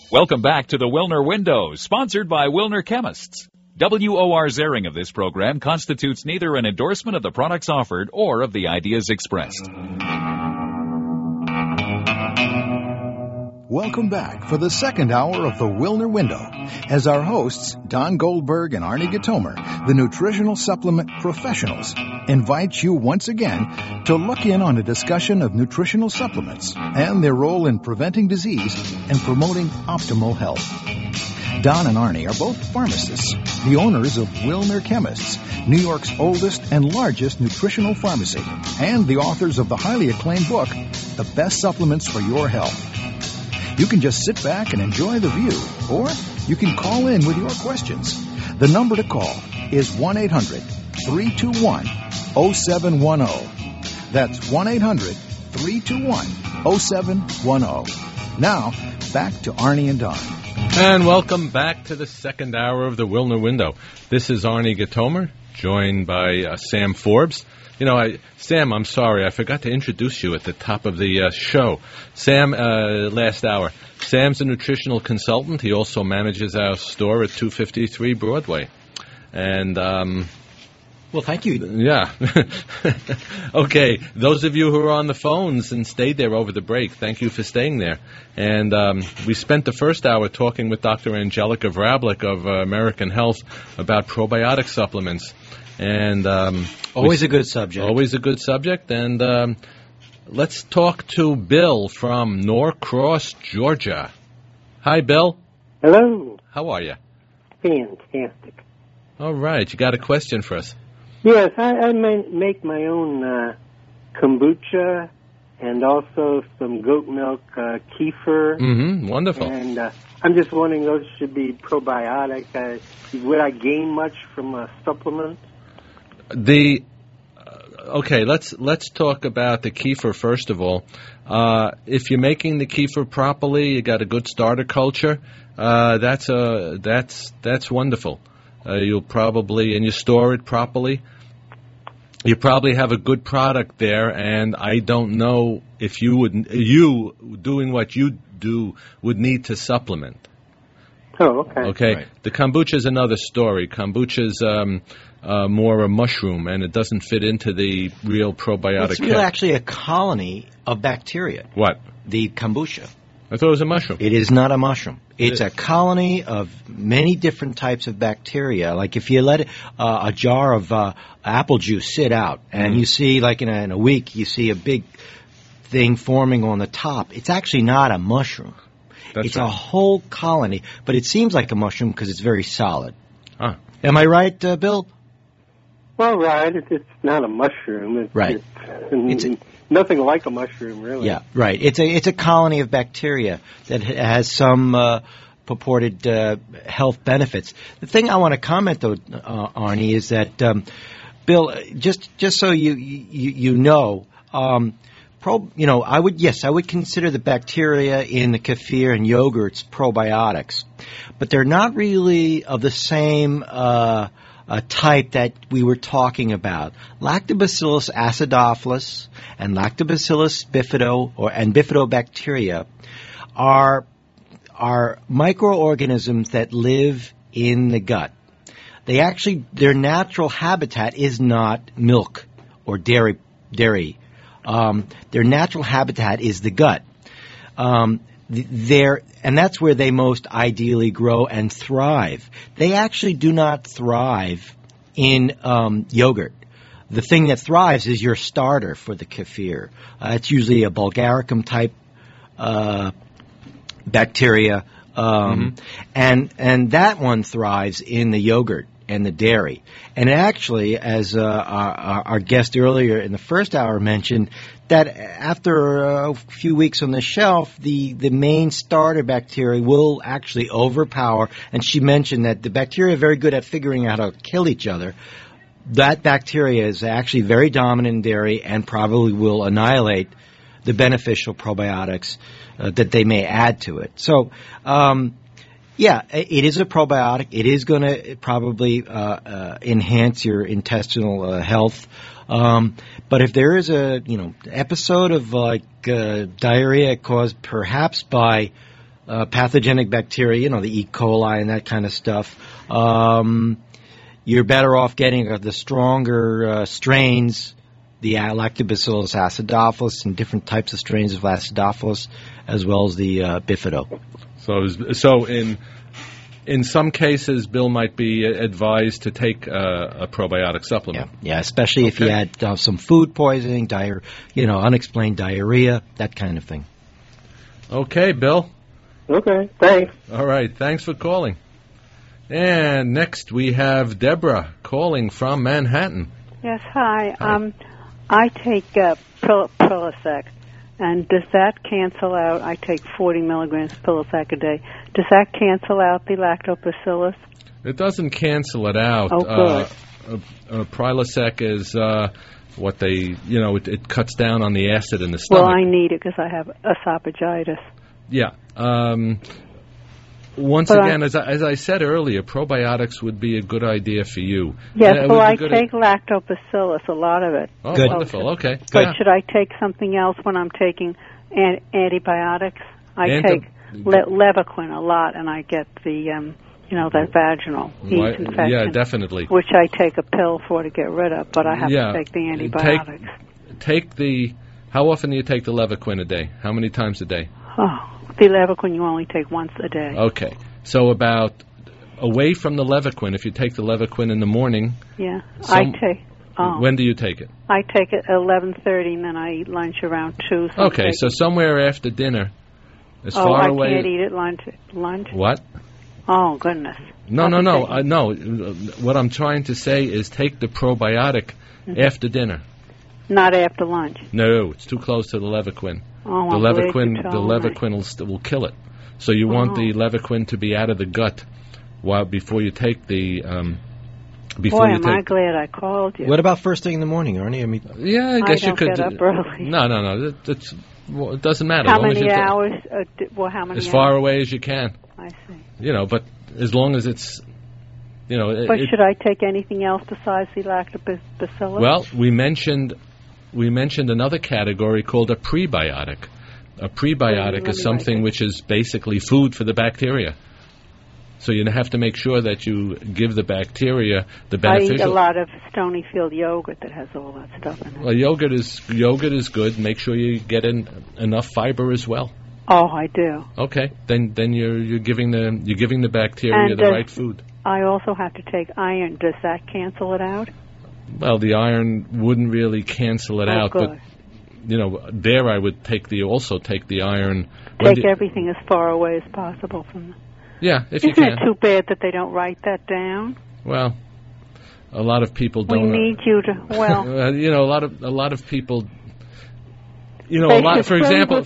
Welcome back to the Wilner Window, sponsored by Wilner Chemists. W.O.R. Zering of this program constitutes neither an endorsement of the products offered or of the ideas expressed. Welcome back for the second hour of the Wilner Window, as our hosts, Don Goldberg and Arnie Gatomer, the nutritional supplement professionals, invite you once again to look in on a discussion of nutritional supplements and their role in preventing disease and promoting optimal health. Don and Arnie are both pharmacists, the owners of Wilner Chemists, New York's oldest and largest nutritional pharmacy, and the authors of the highly acclaimed book, The Best Supplements for Your Health. You can just sit back and enjoy the view, or you can call in with your questions. The number to call is 1-800-321-0710. That's 1-800-321-0710. Now, back to Arnie and Don. And welcome back to the second hour of the Wilner Window. This is Arnie Gatomer, joined by Sam Forbes. Sam, I'm sorry, I forgot to introduce you at the top of the show. Sam, last hour. Sam's a nutritional consultant. He also manages our store at 253 Broadway. And, well, thank you. Yeah. Okay, those of you who are on the phones and stayed there over the break, thank you for staying there. And we spent the first hour talking with Dr. Angelica Vrablik of American Health about probiotic supplements. And always a good subject. Always a good subject. And let's talk to Bill from Norcross, Georgia. Hi, Bill. Hello. How are you? Fantastic. All right. You got a question for us? Yes, I make my own kombucha and also some goat milk kefir. Mm-hmm. Wonderful. And I'm just wondering, those should be probiotic. Would I gain much from a supplement? Okay, let's talk about the kefir first of all. If you're making the kefir properly, you got a good starter culture. That's wonderful. You'll probably, and you store it properly, you probably have a good product there. And I don't know if you doing what you do would need to supplement. Oh, okay. Okay. Right. The kombucha is another story. Kombucha's more a mushroom, and it doesn't fit into the real probiotic. It's really actually a colony of bacteria. What? The kombucha. I thought it was a mushroom. It is not a mushroom. It's a colony of many different types of bacteria. Like if you let a jar of apple juice sit out, and you see, like in a week, you see a big thing forming on the top, it's actually not a mushroom. It's right. A whole colony, but it seems like a mushroom because it's very solid. Ah. Am I right, Bill? Well, right. It's not a mushroom. Right. It's nothing like a mushroom, really. Yeah, right. It's a colony of bacteria that has some purported health benefits. The thing I want to comment, though, Arnie, is that Bill, just so you know. I would consider the bacteria in the kefir and yogurts probiotics, but they're not really of the same type that we were talking about. Lactobacillus acidophilus and Lactobacillus bifido and bifidobacteria are microorganisms that live in the gut. Their natural habitat is not milk or dairy. Their natural habitat is the gut. And that's where they most ideally grow and thrive. They actually do not thrive in yogurt. The thing that thrives is your starter for the kefir. It's usually a Bulgaricum type bacteria, and that one thrives in the yogurt and the dairy. And actually, as our guest earlier in the first hour mentioned, that after a few weeks on the shelf, the main starter bacteria will actually overpower. And she mentioned that the bacteria are very good at figuring out how to kill each other. That bacteria is actually very dominant in dairy and probably will annihilate the beneficial probiotics that they may add to it. So, yeah, it is a probiotic. It is going to probably enhance your intestinal health. But if there is a episode of diarrhea caused perhaps by pathogenic bacteria, the E. coli and that kind of stuff. You're better off getting the stronger strains, the Lactobacillus acidophilus and different types of strains of acidophilus, as well as the bifido. So in some cases, Bill might be advised to take a probiotic supplement. Yeah, especially if you had some food poisoning, unexplained diarrhea, that kind of thing. Okay, Bill. Okay, thanks. All right, thanks for calling. And next we have Deborah calling from Manhattan. Yes, hi. I take Prilosec, and does that cancel out? I take 40 milligrams Prilosec a day. Does that cancel out the lactobacillus? It doesn't cancel it out. Oh, good. Prilosec is what they, it cuts down on the acid in the stomach. Well, I need it because I have esophagitis. Yeah. Once again, as I said earlier, probiotics would be a good idea for you. Yes, I take lactobacillus, a lot of it. Oh, good. Wonderful. Okay. But should I take something else when I'm taking antibiotics? I take Levaquin a lot, and I get the, that vaginal yeast infection. Yeah, definitely. Which I take a pill for to get rid of, but I have to take the antibiotics. How often do you take the Levaquin a day? How many times a day? Oh. The Levaquin you only take once a day. Okay. So away from the Levaquin, if you take the Levaquin in the morning... Yeah, I take... Oh. When do you take it? I take it at 11:30, and then I eat lunch around 2. So okay, so somewhere after dinner, far away... I can't eat at lunch? What? Oh, goodness. No. What I'm trying to say is take the probiotic after dinner. Not after lunch? No, it's too close to the Levaquin. Oh, the Levaquin will kill it. So you want the Levaquin to be out of the gut before you take the. I glad I called you. What about first thing in the morning, Arnie? I guess you could. Get up early. No. It doesn't matter. How many hours? How many? As far away as you can. I see. But as long as it's. But should I take anything else besides the lactobacillus? Well, we mentioned another category called a prebiotic. A prebiotic is something which is basically food for the bacteria. So you have to make sure that you give the bacteria the beneficial... I eat a lot of Stonyfield yogurt that has all that stuff in it. Well, yogurt is good. Make sure you get in enough fiber as well. Oh, I do. Okay, then you're giving the bacteria the right food. I also have to take iron. Does that cancel it out? Well, the iron wouldn't really cancel it out, good. But there I would also take the iron. Take everything as far away as possible from them. Yeah, if you can. Isn't it too bad that they don't write that down? Well, a lot of people don't. We need you to. Well, a lot of people. For example,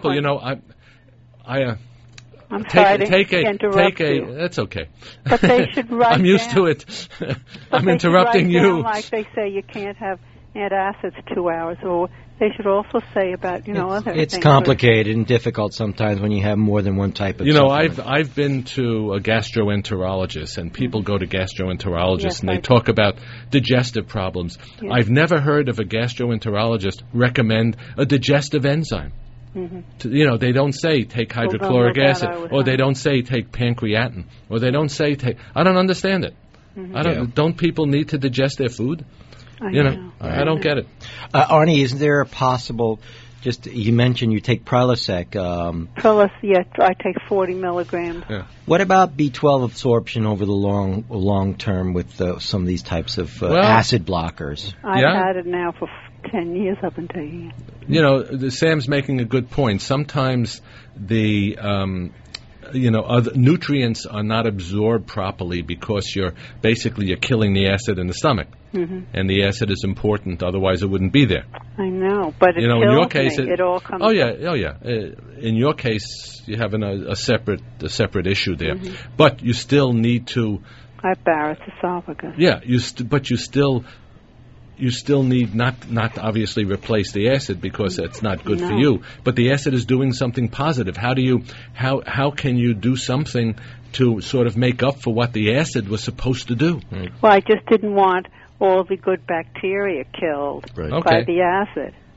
I'm sorry to interrupt you. That's okay. But they should write I'm used to it. I'm interrupting you. Like they say, you can't have antacids 2 hours, or they should also say about other things. It's complicated and difficult sometimes when you have more than one type of. I've been to a gastroenterologist, and people go to gastroenterologists, and they talk about digestive problems. Yes. I've never heard of a gastroenterologist recommend a digestive enzyme. Mm-hmm. They don't say take hydrochloric acid, or they don't say take pancreatin, or they don't say take. I don't understand it. Mm-hmm. Don't people need to digest their food? I don't get it. Arnie, isn't there a possible? You mentioned you take Prilosec. I take 40 milligrams. Yeah. What about B12 absorption over the long term with some of these types of acid blockers? I've had it now for 10 years. I've been taking it. Sam's making a good point. Sometimes the other nutrients are not absorbed properly because you're killing the acid in the stomach, and the acid is important. Otherwise, it wouldn't be there. I know, but it kills in your case, it all comes. Oh yeah. In your case, you have a separate issue there, but you still need to. I have Barrett's esophagus. Yeah, but you still need not obviously replace the acid because it's not good for you. But the acid is doing something positive. How can you do something to sort of make up for what the acid was supposed to do? Well, I just didn't want all the good bacteria killed by the acid.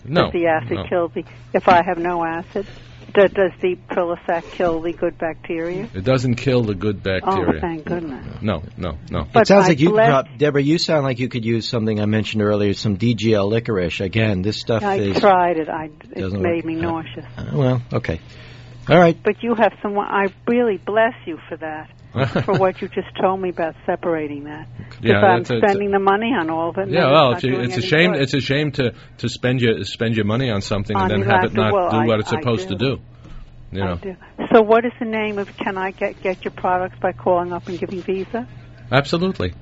No. Does the acid No. kill if I have no acid? Does the Prilosec kill the good bacteria? It doesn't kill the good bacteria. Oh, thank goodness. No. But It sounds like you, bless- Deborah, you sound like you could use something I mentioned earlier, some DGL licorice. Again, this stuff I is... tried it. It doesn't made work. me nauseous. Well, okay. All right. But you have someone. I really bless you for that. For what you just told me about separating that. Yeah, Because I'm it's spending the money on all of it. and Yeah, then well, it's not doing it's a any shame. good. It's a shame to spend your money on something and On then the have it not well, do what it's I supposed to do. You I know. do. So what is the name of? Can I get your products by calling up and giving Visa? Absolutely.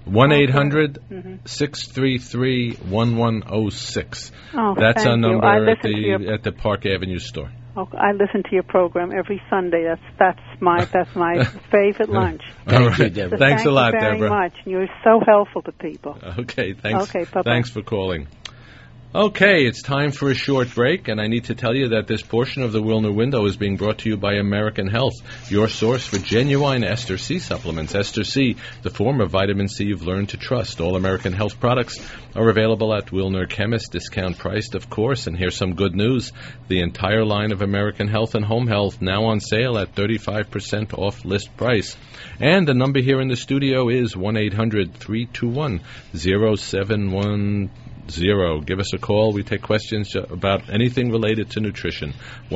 1-800-633-1106. Oh, That's our thank you. number I at listen to your- the Park Avenue store. Oh, I listen to your program every Sunday. That's my favorite lunch. All Thank you, right. Deborah. So Thanks a lot, thank you very Deborah. much. You're so helpful to people. Okay, thanks. Okay, bye-bye. Thanks for calling. Okay, it's time for a short break, and I need to tell you that this portion of the Wilner Window is being brought to you by American Health, your source for genuine Ester C supplements. Ester C, the form of vitamin C you've learned to trust. All American Health products are available at Wilner Chemist, discount priced, of course. And here's some good news. The entire line of American Health and Home Health now on sale at 35% off list price. And the number here in the studio is 1-800-321-0710. Give us a call. We take questions about anything related to nutrition.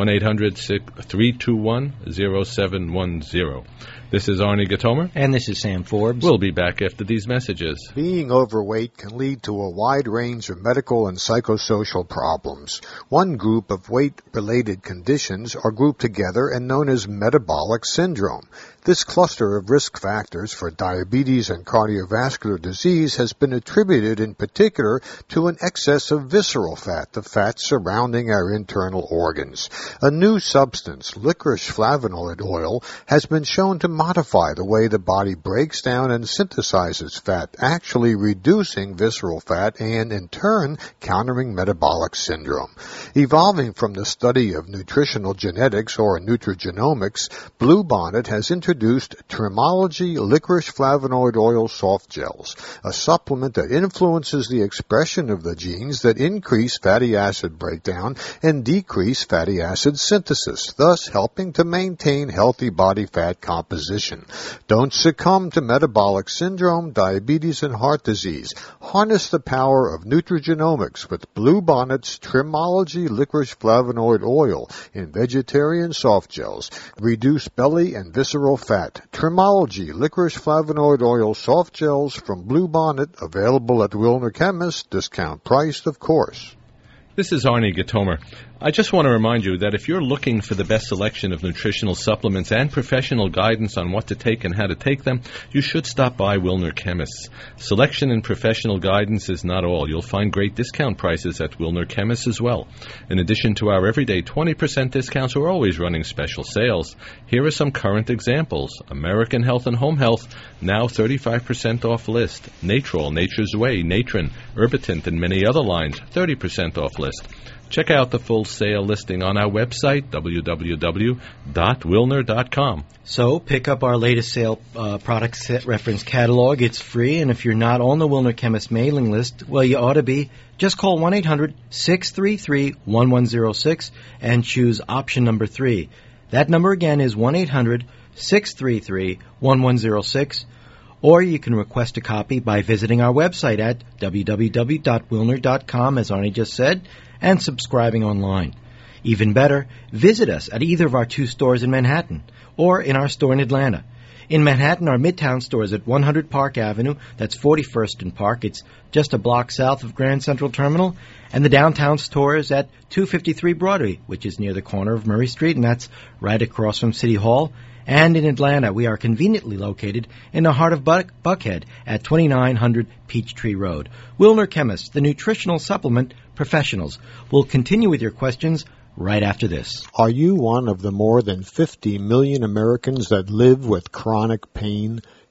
1-800-321-0710. This is Arnie Gatomer. And this is Sam Forbes. We'll be back after these messages. Being overweight can lead to a wide range of medical and psychosocial problems. One group of weight-related conditions are grouped together and known as metabolic syndrome. This cluster of risk factors for diabetes and cardiovascular disease has been attributed in particular to an excess of visceral fat, the fat surrounding our internal organs. A new substance, licorice flavonoid oil, has been shown to modify the way the body breaks down and synthesizes fat, actually reducing visceral fat and, in turn, countering metabolic syndrome. Evolving from the study of nutritional genetics or nutrigenomics, Bluebonnet has introduced Trimology licorice flavonoid oil soft gels, a supplement that influences the expression of the genes that increase fatty acid breakdown and decrease fatty acid synthesis, thus helping to maintain healthy body fat composition. Don't succumb to metabolic syndrome, diabetes, and heart disease. Harness the power of nutrigenomics with Bluebonnet's Trimology licorice flavonoid oil in vegetarian soft gels. Reduce belly and visceral fat. Trimology licorice flavonoid oil soft gels from Bluebonnet, available at Wilner Chemist, discount priced, of course. This is Arnie Gatomer. I just want to remind you that if you're looking for the best selection of nutritional supplements and professional guidance on what to take and how to take them, you should stop by Wilner Chemists. Selection and professional guidance is not all. You'll find great discount prices at Wilner Chemists as well. In addition to our everyday 20% discounts, we're always running special sales. Here are some current examples. American Health and Home Health, now 35% off list. Natrol, Nature's Way, Natron, Herbitint, and many other lines, 30% off list. Check out the full sale listing on our website, www.wilner.com. So pick up our latest sale product set reference catalog. It's free, and if you're not on the Wilner Chemist mailing list, well, you ought to be. Just call 1-800-633-1106 and choose option number 3. That number again is 1-800-633-1106. Or you can request a copy by visiting our website at www.wilner.com, as Arnie just said, and subscribing online. Even better, visit us at either of our 2 stores in Manhattan or in our store in Atlanta. In Manhattan, our Midtown store is at 100 Park Avenue. That's 41st and Park. It's just a block south of Grand Central Terminal. And the downtown store is at 253 Broadway, which is near the corner of Murray Street, and that's right across from City Hall. And in Atlanta, we are conveniently located in the heart of Buckhead at 2900 Peachtree Road. Wilner Chemist, the nutritional supplement professionals. We'll continue with your questions right after this. Are you one of the more than 50 million Americans that live with chronic pain?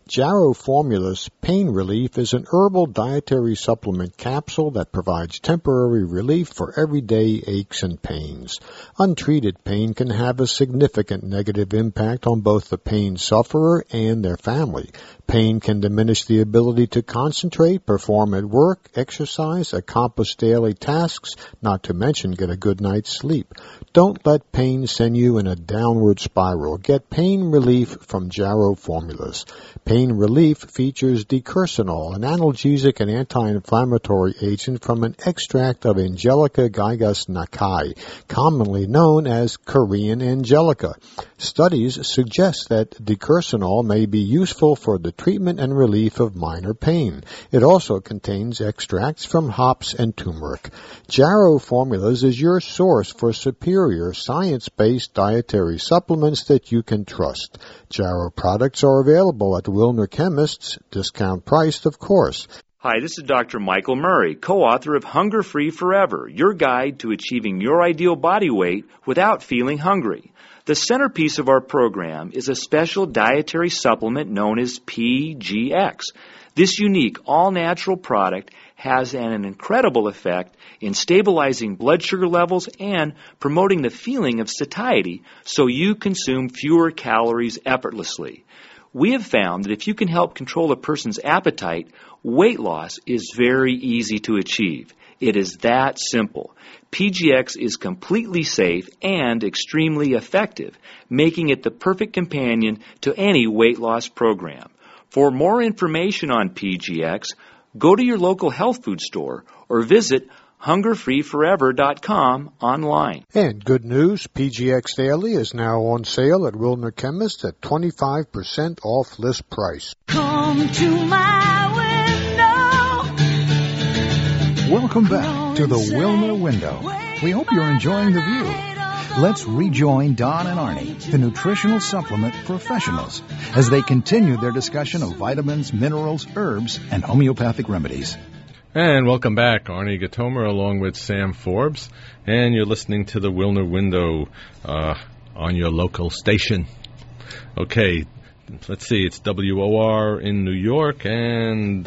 Jarrow Formulas Pain Relief is an herbal dietary supplement capsule that provides temporary relief for everyday aches and pains. Untreated pain can have a significant negative impact on both the pain sufferer and their family. Pain can diminish the ability to concentrate, perform at work, exercise, accomplish daily tasks, not to mention get a good night's sleep. Don't let pain send you in a downward spiral. Get pain relief from Jarrow Formulas. Pain relief features decursionol, an analgesic and anti-inflammatory agent from an extract of Angelica gigas nakai, commonly known as Korean angelica. Studies suggest that decursionol may be useful for the treatment and relief of minor pain. It also contains extracts from hops and turmeric. Jarrow Formulas is your source for superior science-based dietary supplements that you can trust. Jarrow products are available at Wilner Chemists, discount priced, of course. Hi, this is Dr. Michael Murray, co-author of Hunger Free Forever, your guide to achieving your ideal body weight without feeling hungry. The centerpiece of our program is a special dietary supplement known as PGX. This unique, all-natural product has an incredible effect in stabilizing blood sugar levels and promoting the feeling of satiety so you consume fewer calories effortlessly. We have found that if you can help control a person's appetite, weight loss is very easy to achieve. It is that simple. PGX is completely safe and extremely effective, making it the perfect companion to any weight loss program. For more information on PGX, go to your local health food store or visit hungerfreeforever.com online. And good news, PGX Daily is now on sale at Wilner Chemists at 25% off list price. Come to my window. Welcome back to the Wilner Window. We hope you're enjoying the view. Let's rejoin Don and Arnie, the nutritional supplement professionals, as they continue their discussion of vitamins, minerals, herbs, and homeopathic remedies. And welcome back, Arnie Gatomer along with Sam Forbes, and you're listening to the Wilner Window on your local station. Okay, let's see, it's WOR in New York and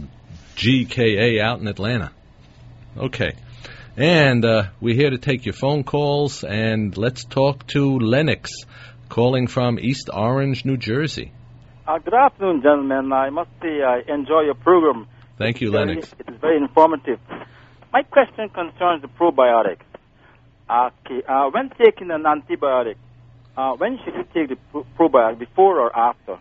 WGKA out in Atlanta. Okay, and we're here to take your phone calls, and let's talk to Lennox, calling from East Orange, New Jersey. Good afternoon, gentlemen. I must say I enjoy your program. Thank you, Lennox. It is very informative. My question concerns the probiotics. Okay, when taking an antibiotic, when should you take the probiotic, before or after?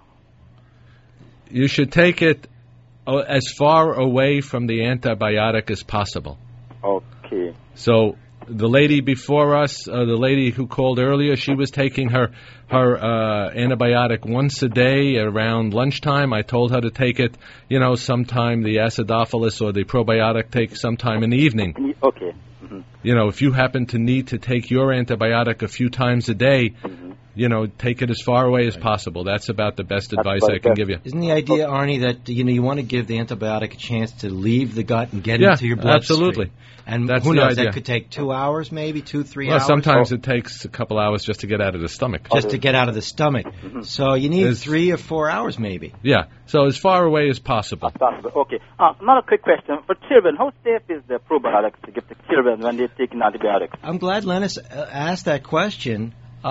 You should take it as far away from the antibiotic as possible. Okay. So the lady before us, the lady who called earlier, she was taking her antibiotic once a day around lunchtime. I told her to take it, sometime the acidophilus or the probiotic take sometime in the evening. Okay. Mm-hmm. If you happen to need to take your antibiotic a few times a day, take it as far away as possible. That's about the best advice I can give you. Isn't the idea, Arnie, that you want to give the antibiotic a chance to leave the gut and get into your bloodstream? Absolutely. And that's who knows, that could take 2 hours, maybe 2-3 hours. Sometimes it takes a couple hours just to get out of the stomach. Just to get out of the stomach. Mm-hmm. So you need 3 or 4 hours, maybe. Yeah. So as far away as possible. Okay. Another quick question. For children, how safe is the probiotics to give to children when they're taking antibiotics? I'm glad Lennis asked that question.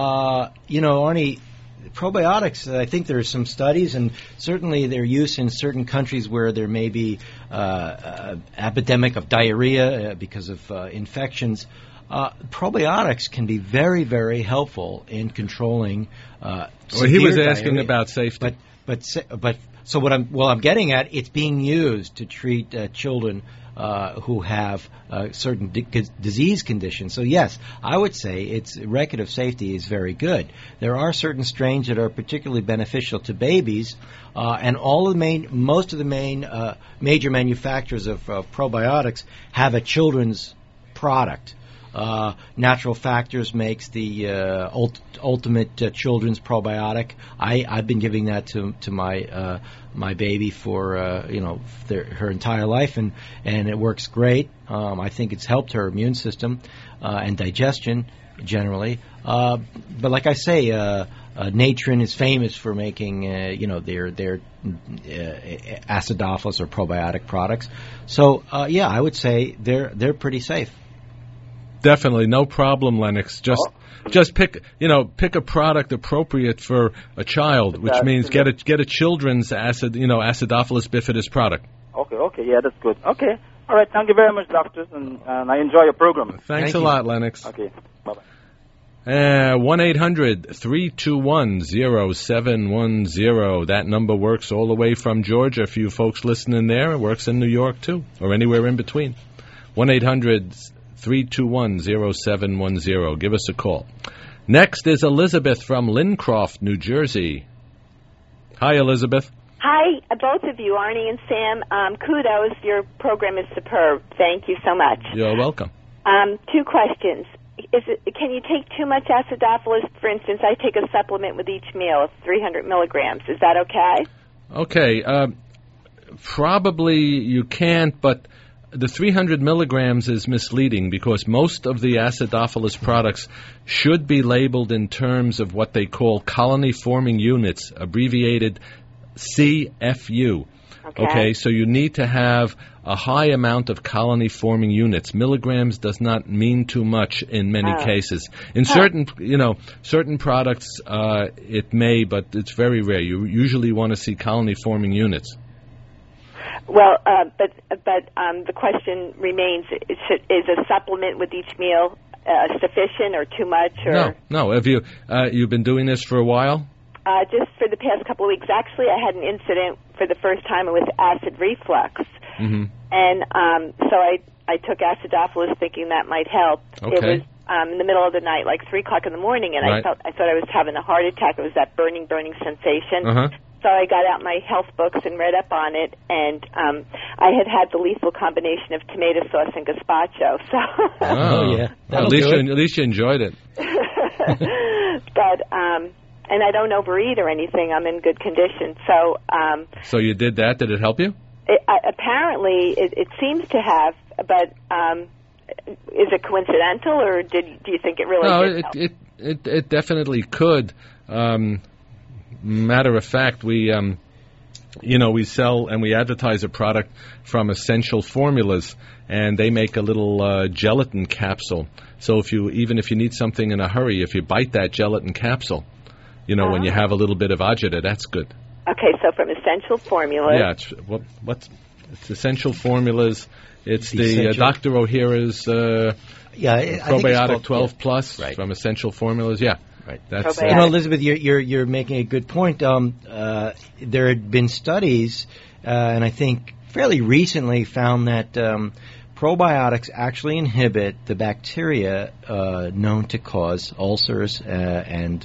Arnie, probiotics, I think there are some studies, and certainly their use in certain countries where there may be epidemic of diarrhea because of infections. Probiotics can be very, very helpful in controlling he was asking diarrhea. About safety. But so what I'm getting at, it's being used to treat children who have certain disease conditions. So yes, I would say its record of safety is very good. There are certain strains that are particularly beneficial to babies, and most of the major manufacturers of probiotics have a children's product. Natural Factors makes the ultimate children's probiotic. I've been giving that to my baby for her entire life, and it works great. I think it's helped her immune system and digestion generally. But like I say, Natron is famous for making, their acidophilus or probiotic products. So, I would say they're pretty safe. Definitely, no problem, Lennox. Just pick a product appropriate for a child, which means get a children's acidophilus bifidus product. Okay, yeah, that's good. Okay, all right. Thank you very much, doctors, and I enjoy your program. Thanks a lot, Lennox. Okay, bye-bye. 1-800-321-0710. That number works all the way from Georgia. A few folks listening there. It works in New York, too, or anywhere in between. 1-800-321-0710. Give us a call. Next is Elizabeth from Lincroft, New Jersey. Hi, Elizabeth. Hi, both of you, Arnie and Sam. Kudos. Your program is superb. Thank you so much. You're welcome. 2 questions. Can you take too much acidophilus? For instance, I take a supplement with each meal of 300 milligrams. Is that okay? Okay. Probably you can't, but the 300 milligrams is misleading because most of the acidophilus products should be labeled in terms of what they call colony-forming units, abbreviated CFU. Okay, so you need to have a high amount of colony-forming units. Milligrams does not mean too much in many cases. In certain products, it may, but it's very rare. You usually want to see colony-forming units. Well, but the question remains: is a supplement with each meal sufficient or too much? Or? No. Have you've been doing this for a while? Just for the past couple of weeks. Actually, I had an incident for the first time with acid reflux. Mm-hmm. And so I took acidophilus thinking that might help. Okay. It was in the middle of the night, like 3 o'clock in the morning, and right. I thought I was having a heart attack. It was that burning sensation. Uh-huh. So I got out my health books and read up on it, and I had the lethal combination of tomato sauce and gazpacho. So yeah, at least you enjoyed it. But and I don't overeat or anything. I'm in good condition. So so you did that. Did it help you? Apparently, it seems to have, but is it coincidental, or do you think it really did help? It definitely could. Matter of fact, we sell and we advertise a product from Essential Formulas, and they make a little gelatin capsule. So even if you need something in a hurry, if you bite that gelatin capsule, when you have a little bit of agita, that's good. Okay, so from Essential Formulas. Yeah, it's Essential Formulas. It's the Dr. Ohhira's probiotic 12 plus from Essential Formulas. Yeah. Right. That's Elizabeth, you're making a good point. There had been studies, and I think fairly recently found that probiotics actually inhibit the bacteria known to cause ulcers and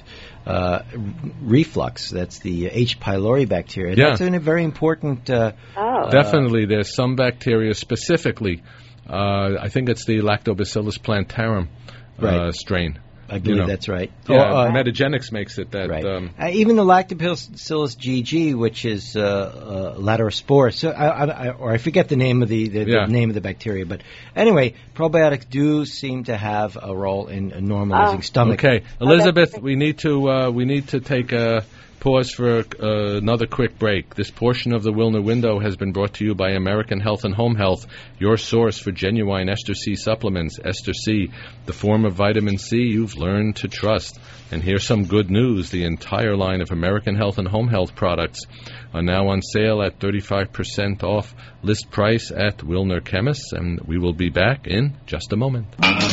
reflux. That's the H. pylori bacteria. Yeah. That's a very important. Definitely, there's some bacteria specifically. I think it's the Lactobacillus plantarum strain. I believe that's right. Yeah, Metagenics makes it that. Right. Even the Lactobacillus GG, which is Laterospora, so I forget the name of the name of the bacteria, but anyway, probiotics do seem to have a role in normalizing stomach. Okay, Elizabeth, we need to take a pause for another quick break. This portion of the Wilner Window has been brought to you by American Health and Home Health, your source for genuine Ester C supplements. Ester C, the form of vitamin C you've learned to trust. And here's some good news. The entire line of American Health and Home Health products are now on sale at 35% off list price at Wilner Chemists, and we will be back in just a moment.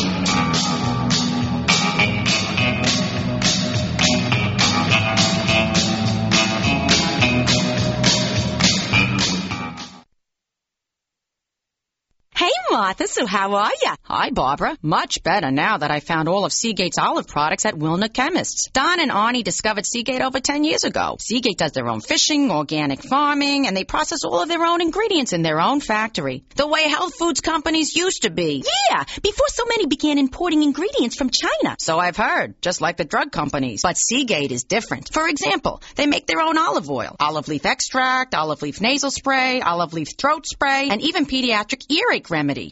Martha, so how are you? Hi, Barbara. Much better now that I found all of Seagate's olive products at Wilner Chemists. Don and Arnie discovered Seagate over 10 years ago. Seagate does their own fishing, organic farming, and they process all of their own ingredients in their own factory. The way health foods companies used to be. Yeah, before so many began importing ingredients from China. So I've heard, just like the drug companies. But Seagate is different. For example, they make their own olive oil, olive leaf extract, olive leaf nasal spray, olive leaf throat spray, and even pediatric earache remedy.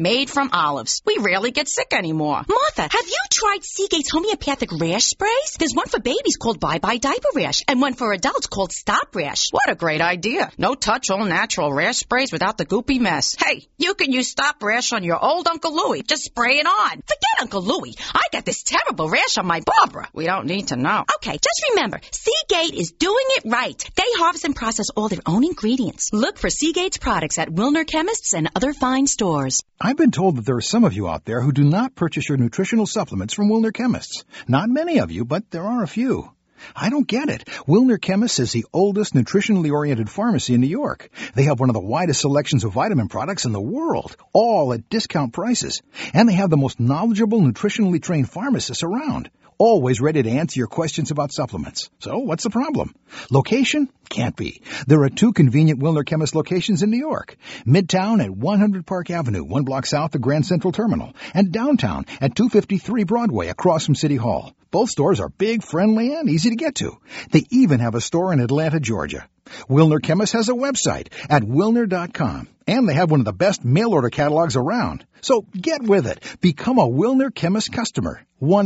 made from olives. We rarely get sick anymore. Martha, have you tried Seagate's homeopathic rash sprays? There's one for babies called Bye Bye Diaper Rash and one for adults called Stop Rash. What a great idea. No touch, all natural rash sprays without the goopy mess. Hey, you can use Stop Rash on your old Uncle Louie. Just spray it on. Forget Uncle Louie. I got this terrible rash on my Barbara. We don't need to know. Okay, just remember, Seagate is doing it right. They harvest and process all their own ingredients. Look for Seagate's products at Wilner Chemists and other fine stores. I've been told that there are some of you out there who do not purchase your nutritional supplements from Wilner Chemists. Not many of you, but there are a few. I don't get it. Wilner Chemists is the oldest nutritionally oriented pharmacy in New York. They have one of the widest selections of vitamin products in the world, all at discount prices. And they have the most knowledgeable nutritionally trained pharmacists around, always ready to answer your questions about supplements. So what's the problem? Location? Can't be. There are 2 convenient Wilner Chemist locations in New York. Midtown at 100 Park Avenue, 1 block south of Grand Central Terminal, and downtown at 253 Broadway across from City Hall. Both stores are big, friendly, and easy to get to. They even have a store in Atlanta, Georgia. Wilner Chemist has a website at Wilner.com, and they have one of the best mail-order catalogs around. So get with it. Become a Wilner Chemist customer.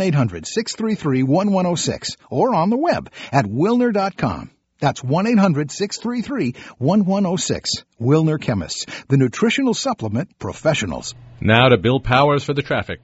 1-800-633-1106 or on the web at Wilner.com. That's 1-800-633-1106. Wilner Chemists, the nutritional supplement professionals. Now to Bill Powers for the traffic.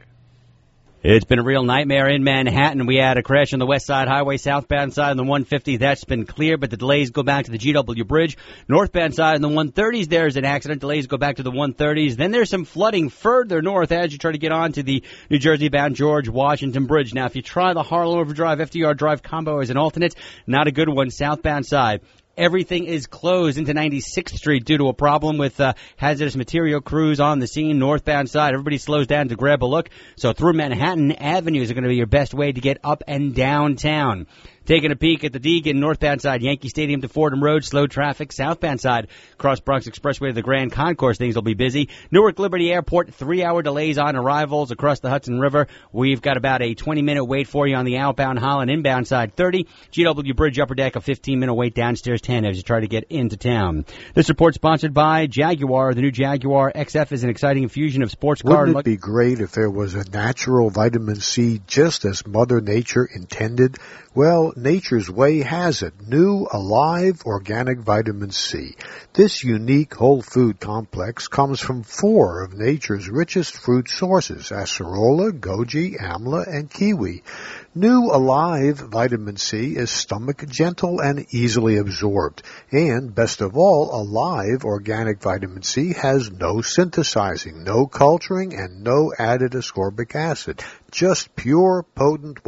It's been a real nightmare in Manhattan. We had a crash on the West Side Highway, southbound side on the 150. That's been clear, but the delays go back to the GW Bridge. Northbound side on the 130s, there's an accident. Delays go back to the 130s. Then there's some flooding further north as you try to get on to the New Jersey-bound George Washington Bridge. Now, if you try the Harlem Overdrive FDR Drive combo as an alternate, not a good one, southbound side. Everything is closed into 96th Street due to a problem with hazardous material crews on the scene, northbound side. Everybody slows down to grab a look. So through Manhattan, avenues are going to be your best way to get up and downtown. Taking a peek at the Deegan, northbound side, Yankee Stadium to Fordham Road, slow traffic. Southbound side, Cross Bronx Expressway to the Grand Concourse, things will be busy. Newark Liberty Airport, 3-hour delays on arrivals across the Hudson River. We've got about a 20-minute wait for you on the outbound Holland inbound side, 30. GW Bridge Upper Deck, a 15-minute wait downstairs, 10 as you try to get into town. This report sponsored by Jaguar. The new Jaguar XF is an exciting infusion of sports car. Wouldn't it be great if there was a natural vitamin C just as Mother Nature intended? Well, Nature's Way has it. New, alive, organic vitamin C. This unique whole food complex comes from 4 of nature's richest fruit sources, acerola, goji, amla, and kiwi. New, alive vitamin C is stomach gentle and easily absorbed. And, best of all, alive organic vitamin C has no synthesizing, no culturing, and no added ascorbic acid. Just pure, potent,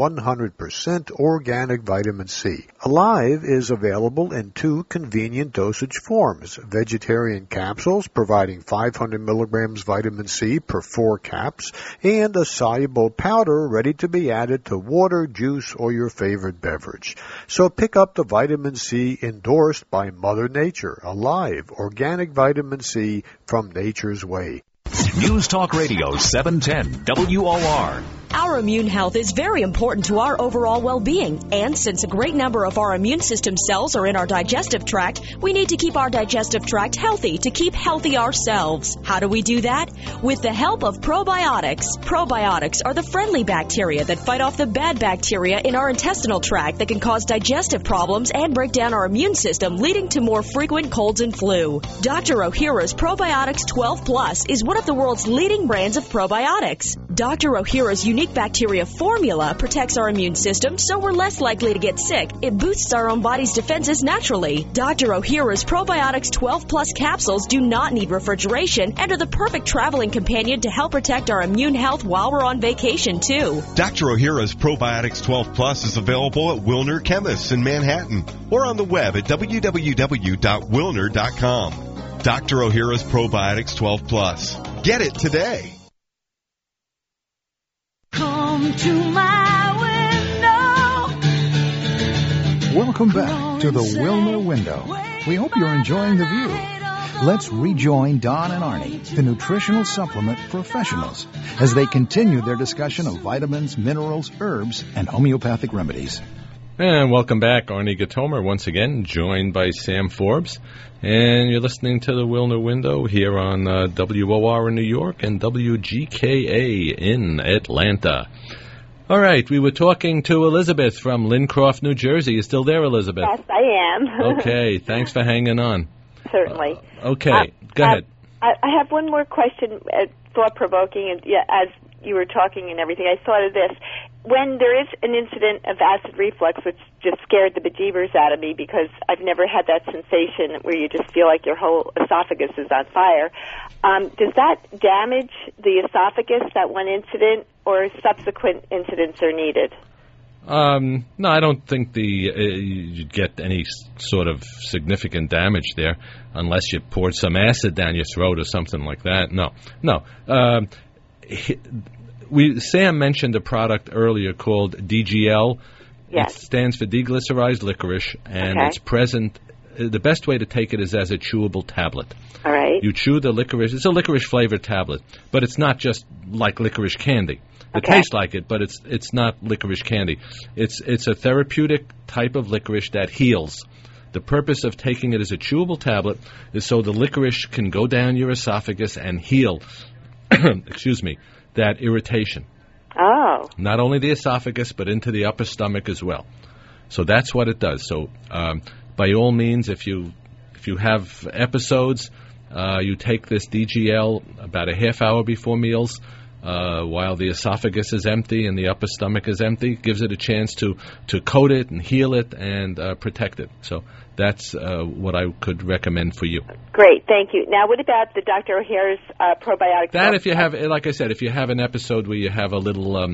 100% organic vitamin C. Alive is available in 2 convenient dosage forms. Vegetarian capsules providing 500 milligrams vitamin C per 4 caps, and a soluble powder ready to be added to water, juice, or your favorite beverage. So pick up the vitamin C endorsed by Mother Nature. Alive, organic vitamin C from Nature's Way. News Talk Radio 710 WOR. Our immune health is very important to our overall well-being, and since a great number of our immune system cells are in our digestive tract, we need to keep our digestive tract healthy to keep healthy ourselves. How do we do that? With the help of probiotics. Probiotics are the friendly bacteria that fight off the bad bacteria in our intestinal tract that can cause digestive problems and break down our immune system, leading to more frequent colds and flu. Dr. Ohhira's Probiotics 12 Plus is one of the world's leading brands of probiotics. Dr. Ohhira's unique bacteria formula protects our immune system so we're less likely to get sick. It boosts our own body's defenses naturally. Dr. Ohhira's Probiotics 12 Plus capsules do not need refrigeration and are the perfect traveling companion to help protect our immune health while we're on vacation too. Dr. Ohhira's Probiotics 12 Plus is available at Wilner Chemists in Manhattan or on the web at www.wilner.com. Dr. Ohhira's Probiotics 12 Plus. Get it today. Come to my window. Welcome back to the Wilner Window. We hope you're enjoying the view. Let's rejoin Don and Arnie, the nutritional supplement professionals, as they continue their discussion of vitamins, minerals, herbs, and homeopathic remedies. And welcome back, Arnie Gatomer, once again, joined by Sam Forbes. And you're listening to the Wilner Window here on WOR in New York and WGKA in Atlanta. All right, we were talking to Elizabeth from Lincroft, New Jersey. You still there, Elizabeth? Yes, I am. Okay, thanks for hanging on. Certainly. Okay, go ahead. I have one more question, thought-provoking, and as you were talking and everything, I thought of this. When there is an incident of acid reflux, which just scared the bejeebers out of me because I've never had that sensation where you just feel like your whole esophagus is on fire, does that damage the esophagus, that one incident, or subsequent incidents are needed? No, I don't think you'd get any sort of significant damage there unless you poured some acid down your throat or something like that. No. Sam mentioned a product earlier called DGL. Yes. It stands for deglycerized licorice, and it's present. The best way to take it is as a chewable tablet. All right. You chew the licorice. It's a licorice-flavored tablet, but it's not just like licorice candy. It tastes like it, but it's not licorice candy. It's a therapeutic type of licorice that heals. The purpose of taking it as a chewable tablet is so the licorice can go down your esophagus and heal, excuse me, that irritation. Oh. Not only the esophagus, but into the upper stomach as well. So that's what it does. So by all means, if you have episodes, you take this DGL about a half hour before meals, while the esophagus is empty and the upper stomach is empty. Gives it a chance to coat it and heal it and protect it. So that's what I could recommend for you. Great, thank you. Now, what about the Dr. O'Hare's probiotic? That if you have, like I said, if you have an episode where you have a little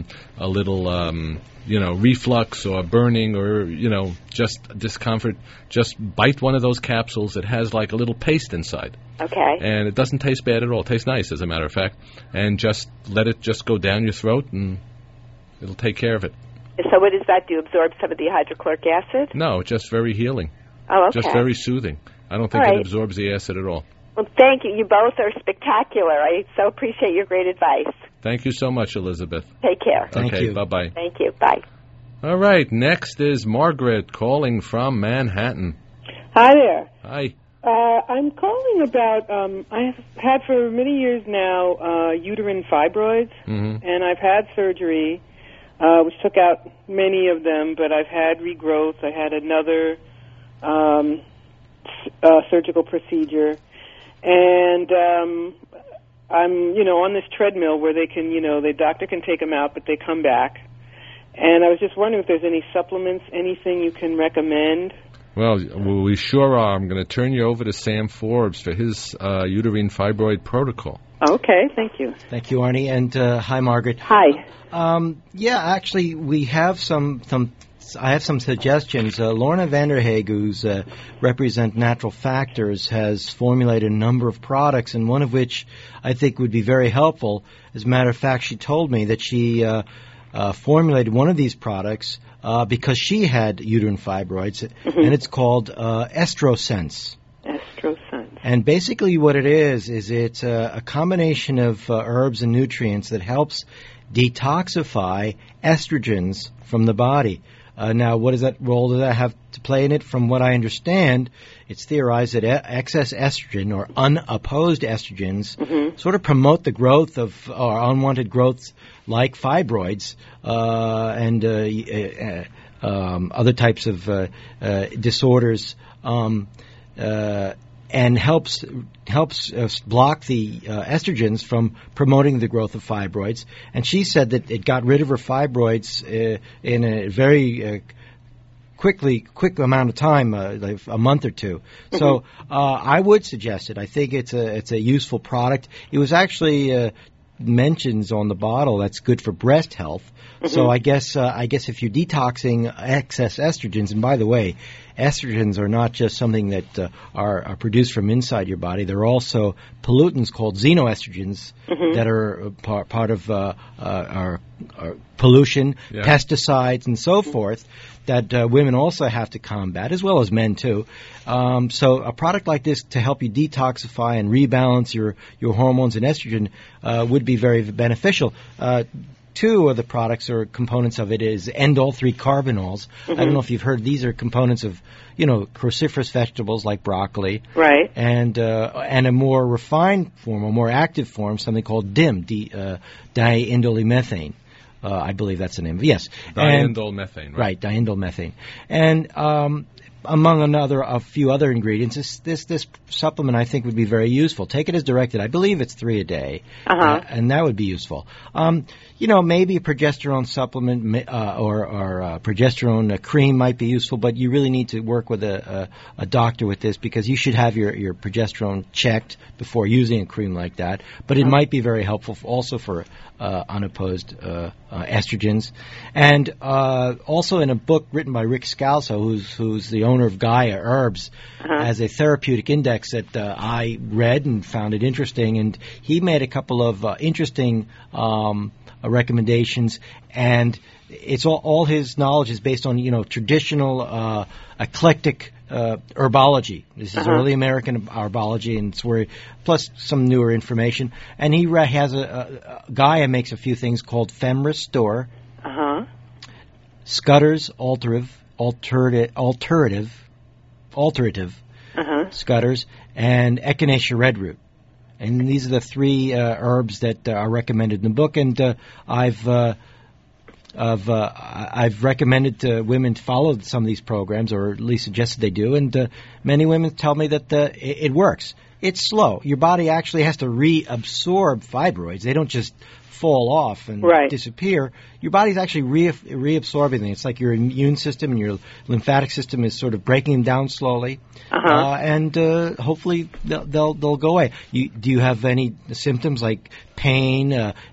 reflux or burning or, just discomfort, just bite one of those capsules. It has like a little paste inside. Okay. And it doesn't taste bad at all. It tastes nice, as a matter of fact. And just let it just go down your throat, and it'll take care of it. So what does that do? Absorb some of the hydrochloric acid? No, just very healing. Oh, okay. Just very soothing. I don't think it absorbs the acid at all. Well, thank you. You both are spectacular. I so appreciate your great advice. Thank you so much, Elizabeth. Take care. Thank you. Bye-bye. Thank you. Bye. All right. Next is Margaret calling from Manhattan. Hi there. Hi. I'm calling about, I have had for many years now uterine fibroids, and I've had surgery, which took out many of them, but I've had regrowth. I had another surgical procedure, and I'm, on this treadmill where they can, the doctor can take them out, but they come back. And I was just wondering if there's any supplements, anything you can recommend. Well, we sure are. I'm going to turn you over to Sam Forbes for his uterine fibroid protocol. Okay, thank you. Thank you, Arnie, and hi, Margaret. Hi. Actually, we have I have some suggestions. Lorna Vanderhaeg, who's Represent Natural Factors, has formulated a number of products, and one of which I think would be very helpful. As a matter of fact, she told me that she formulated one of these products because she had uterine fibroids, and it's called EstroSense. EstroSense. And basically what it is it's a combination of herbs and nutrients that helps detoxify estrogens from the body. Now, what role does that have to play in it? From what I understand, it's theorized that excess estrogen or unopposed estrogens sort of promote the growth of or unwanted growths like fibroids and other types of disorders, and helps block the estrogens from promoting the growth of fibroids. And she said that it got rid of her fibroids in a very quick amount of time, like a month or two. So I would suggest it. I think it's a useful product. It was actually mentions on the bottle that's good for breast health. So I guess if you're detoxing excess estrogens, and by the way, estrogens are not just something that are produced from inside your body. They're also pollutants called xenoestrogens that are part of our pollution, pesticides, and so forth that women also have to combat, as well as men too. So a product like this to help you detoxify and rebalance your hormones and estrogen would be very beneficial. two of the products or components of it is endol-3-carbinols. I don't know if you've heard. These are components of, cruciferous vegetables like broccoli. Right. And a more refined form, a more active form, something called DIM, diindolylmethane. I believe that's the name. Yes. Diindolylmethane. Right, diindolylmethane. And among a few other ingredients, this supplement I think would be very useful. Take it as directed. I believe it's 3 a day, and that would be useful. Maybe a progesterone supplement or progesterone cream might be useful, but you really need to work with a doctor with this because you should have your progesterone checked before using a cream like that. But it might be very helpful also for unopposed estrogens. And also in a book written by Rick Scalzo, who's the owner of Gaia Herbs, has a therapeutic index that I read and found it interesting. And he made a couple of interesting recommendations, and it's all his knowledge is based on traditional eclectic herbology. This is early American herbology, and it's where plus some newer information. And he has Gaia makes a few things called Fem Restore, Scudder's Alterative, Scudder's, and Echinacea Redroot. And these are the 3 herbs that are recommended in the book, and I've recommended to women to follow some of these programs, or at least suggested they do, and many women tell me that it works. It's slow. Your body actually has to reabsorb fibroids. They don't just fall off and disappear. Your body's actually reabsorbing them. It's like your immune system and your lymphatic system is sort of breaking them down slowly, and hopefully they'll go away. Do you have any symptoms like pain,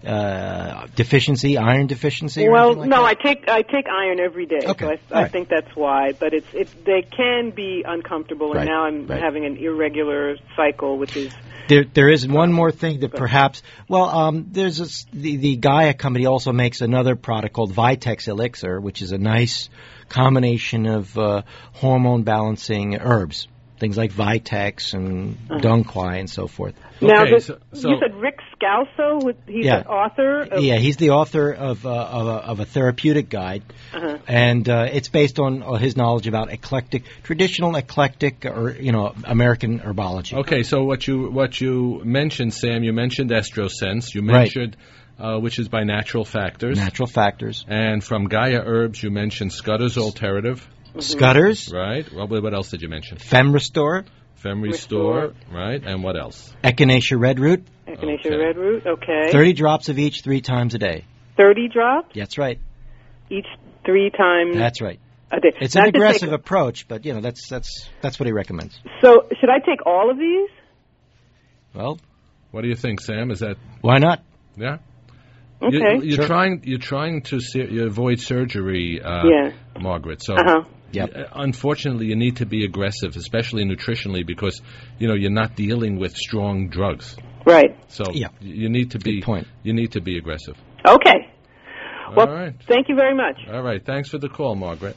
deficiency, iron deficiency? Well, like no, that? I take iron every day, okay. So I think that's why. But they can be uncomfortable, and now I'm having an irregular cycle, which is. There is one more thing that perhaps, there's the Gaia company also makes another product called Vitex Elixir, which is a nice combination of hormone balancing herbs, things like Vitex and Dong Quai and so forth. Now, you said Rick Scalzo, he's the author? He's the author of a therapeutic guide, and it's based on his knowledge about traditional eclectic, or American herbology. Okay, so what you mentioned, Sam, you mentioned EstroSense, you mentioned which is by Natural Factors. Natural Factors. And from Gaia Herbs, you mentioned Scudder's Alterative. Scudder's. Right. What else did you mention? Fem Restore. Fem Restore, right. And what else? Echinacea Redroot. Echinacea Redroot, okay. 30 drops of each 3 times a day. 30 drops? That's right. Each 3 times. That's right. A day. It's an aggressive approach, but that's what he recommends. So should I take all of these? Well, what do you think, Sam? Is that why not? Yeah. Okay. You're trying to avoid surgery, Margaret. So. Unfortunately, you need to be aggressive, especially nutritionally, because you're not dealing with strong drugs. Right. So you need to be aggressive. Okay. Well, all right. Thank you very much. All right. Thanks for the call, Margaret.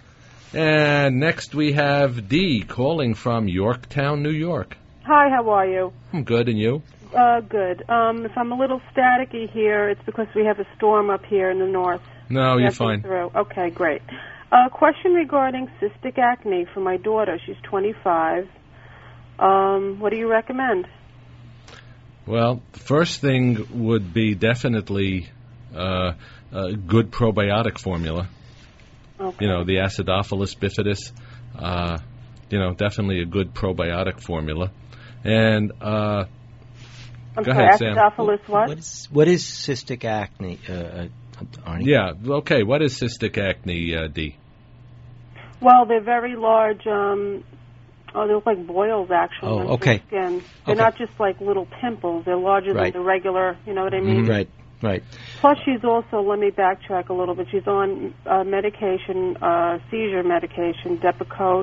And next we have Dee calling from Yorktown, New York. Hi, how are you? I'm good, and you? Good. If I'm a little staticky here, it's because we have a storm up here in the north. No, you're fine. Okay, great. Question regarding cystic acne for my daughter. She's 25. What do you recommend? Well, the first thing would be definitely a good probiotic formula. Okay. The Acidophilus bifidus. Definitely a good probiotic formula. And I'm go sorry, ahead, Sam. Acidophilus what? What is cystic acne, Arnie? Yeah, okay. What is cystic acne, Dee? Well, they're very large. They look like boils, actually, on okay. your skin. They're not just like little pimples. They're larger than the regular, you know what I mean? Right. Plus, she's also, let me backtrack a little bit, she's on medication, seizure medication, Depakote,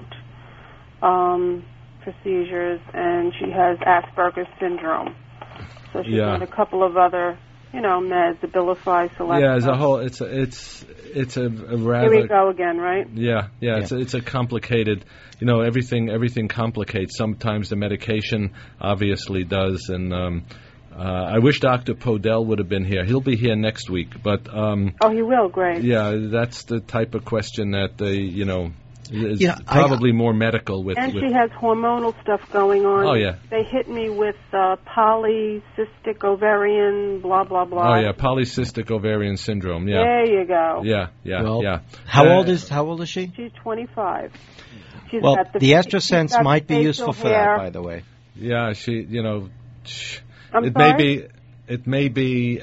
for seizures, and she has Asperger's syndrome. So she's on a couple of other, meds, Abilify, Select. Yeah, as a whole, it's a rather. Here we go again, right? Yeah. It's a complicated. Everything complicates. Sometimes the medication obviously does, and I wish Dr. Podell would have been here. He'll be here next week, but Oh, he will. Great. yeah, that's the type of question that is probably more medical with. And she has hormonal stuff going on. Oh, yeah. They hit me with polycystic ovarian, blah blah blah. Oh yeah, polycystic ovarian syndrome. Yeah. There you go. Yeah. Well, yeah. How old is she? She's 25. She's Well, got the Estrosense she's got might be facial useful for hair. that, by the way. Yeah, it sorry? may be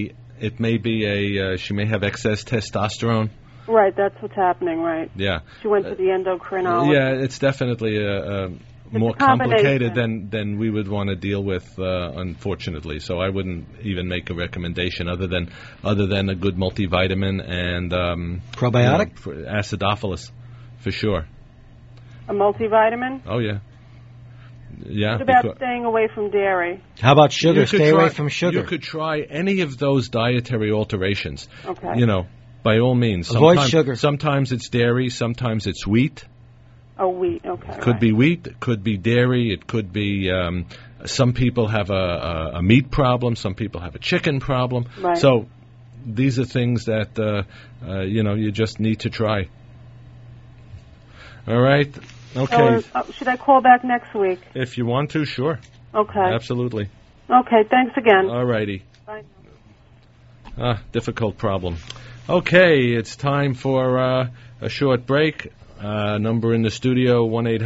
a she may have excess testosterone. Right, that's what's happening, right? Yeah. She went to the endocrinologist. Yeah, it's definitely more complicated than we would want to deal with, unfortunately. So I wouldn't even make a recommendation other than a good multivitamin and probiotic, acidophilus, for sure. A multivitamin? Oh yeah. Yeah. What about staying away from dairy? How about sugar? Stay away from sugar. You could try any of those dietary alterations. Okay. By all means. Avoid sugar. Sometimes it's dairy, sometimes it's wheat. Oh, wheat. Okay. It could be wheat, it could be dairy, it could be some people have a meat problem, some people have a chicken problem. Right. So these are things that you just need to try. All right. Okay. So, should I call back next week? If you want to, sure. Okay. Absolutely. Okay, thanks again. All righty. Bye. Difficult problem. Okay, it's time for a short break. Number in the studio,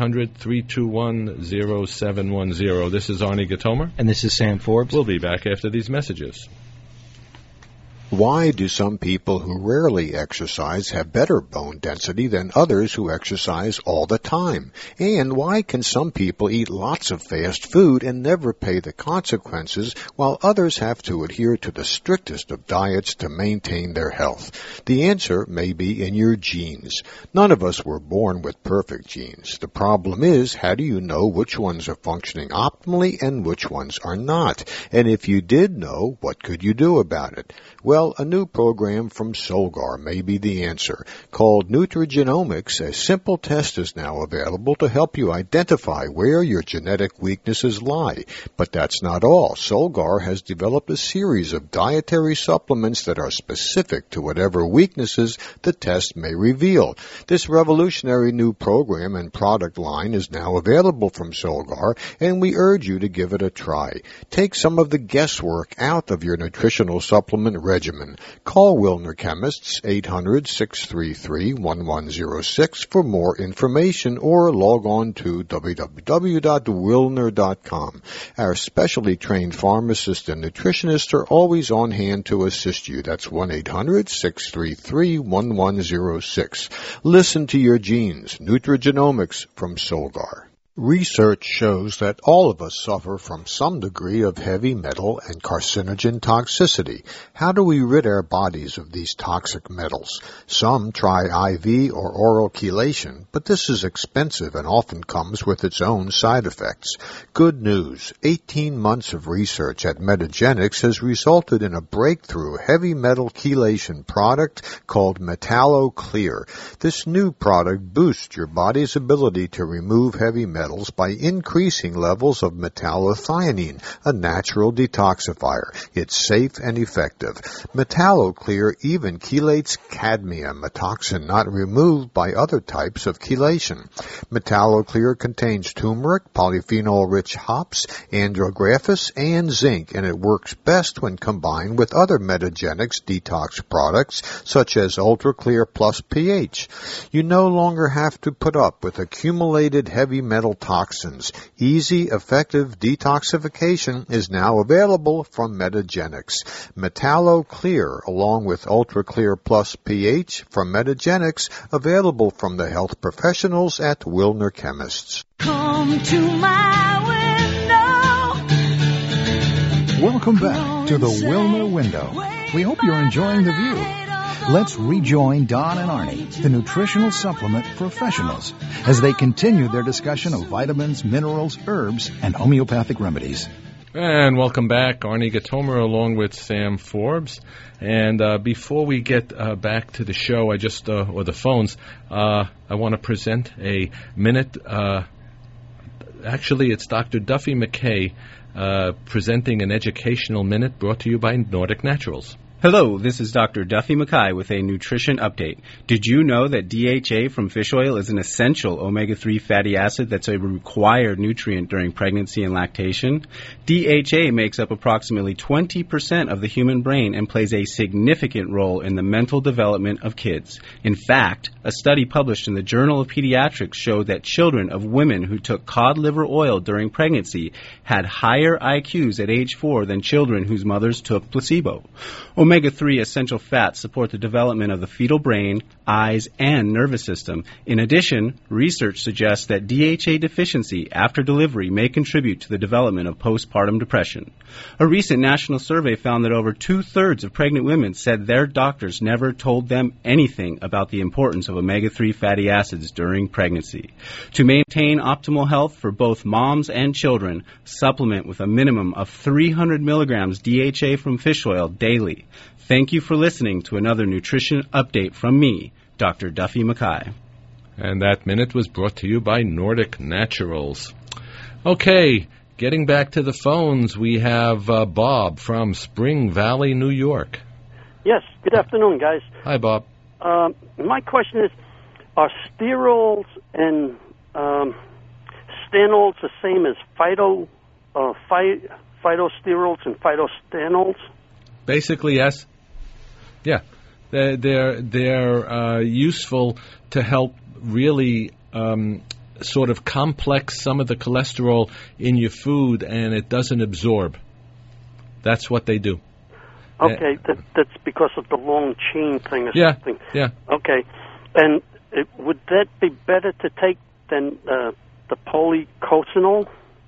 1-800-321-0710. This is Arnie Gatomer. And this is Sam Forbes. We'll be back after these messages. Why do some people who rarely exercise have better bone density than others who exercise all the time? And why can some people eat lots of fast food and never pay the consequences, while others have to adhere to the strictest of diets to maintain their health? The answer may be in your genes. None of us were born with perfect genes. The problem is, how do you know which ones are functioning optimally and which ones are not? And if you did know, what could you do about it? Well, a new program from Solgar may be the answer. Called Nutrigenomics, a simple test is now available to help you identify where your genetic weaknesses lie. But that's not all. Solgar has developed a series of dietary supplements that are specific to whatever weaknesses the test may reveal. This revolutionary new program and product line is now available from Solgar, and we urge you to give it a try. Take some of the guesswork out of your nutritional supplement regimen. Call Wilner Chemists 800-633-1106 for more information, or log on to www.wilner.com. Our specially trained pharmacists and nutritionists are always on hand to assist you. That's 1-800-633-1106. Listen to your genes. Nutrigenomics from Solgar. Research shows that all of us suffer from some degree of heavy metal and carcinogen toxicity. How do we rid our bodies of these toxic metals? Some try IV or oral chelation, but this is expensive and often comes with its own side effects. Good news, 18 months of research at Metagenics has resulted in a breakthrough heavy metal chelation product called MetalloClear. This new product boosts your body's ability to remove heavy metals by increasing levels of metallothionein, a natural detoxifier. It's safe and effective. MetalloClear even chelates cadmium, a toxin not removed by other types of chelation. MetalloClear contains turmeric, polyphenol-rich hops, andrographis, and zinc, and it works best when combined with other Metagenics detox products, such as UltraClear Plus pH. You no longer have to put up with accumulated heavy metal toxins. Easy, effective detoxification is now available from Metagenics. MetalloClear, along with UltraClear Plus pH from Metagenics, available from the health professionals at Wilner Chemists. Come to my window. Welcome back to the Wilner Window. We hope you're enjoying the view. Let's rejoin Don and Arnie, the nutritional supplement professionals, as they continue their discussion of vitamins, minerals, herbs, and homeopathic remedies. And welcome back, Arnie Gatomer along with Sam Forbes. And before we get back to the show, or the phones, I want to present a minute Actually, it's Dr. Duffy McKay presenting an educational minute brought to you by Nordic Naturals. Hello, this is Dr. Duffy McKay with a nutrition update. Did you know that DHA from fish oil is an essential omega-3 fatty acid that's a required nutrient during pregnancy and lactation? DHA makes up approximately 20% of the human brain and plays a significant role in the mental development of kids. In fact, a study published in the Journal of Pediatrics showed that children of women who took cod liver oil during pregnancy had higher IQs at age 4 than children whose mothers took placebo. Omega-3 essential fats support the development of the fetal brain, eyes, and nervous system. In addition, research suggests that DHA deficiency after delivery may contribute to the development of postpartum depression. A recent national survey found that over 2/3 of pregnant women said their doctors never told them anything about the importance of omega-3 fatty acids during pregnancy. To maintain optimal health for both moms and children, supplement with a minimum of 300 milligrams DHA from fish oil daily. Thank you for listening to another nutrition update from me, Dr. Duffy McKay. And that minute was brought to you by Nordic Naturals. Okay, getting back to the phones, we have Bob from Spring Valley, New York. Yes, good afternoon, guys. Hi, Bob. My question is, are sterols and stanols the same as phytosterols and phytostanols? Basically, yes. Yeah, they're useful to help really sort of complex some of the cholesterol in your food, and it doesn't absorb. That's what they do. Okay, that's because of the long chain thing or something. Yeah. Okay, and would that be better to take than the polycosanol?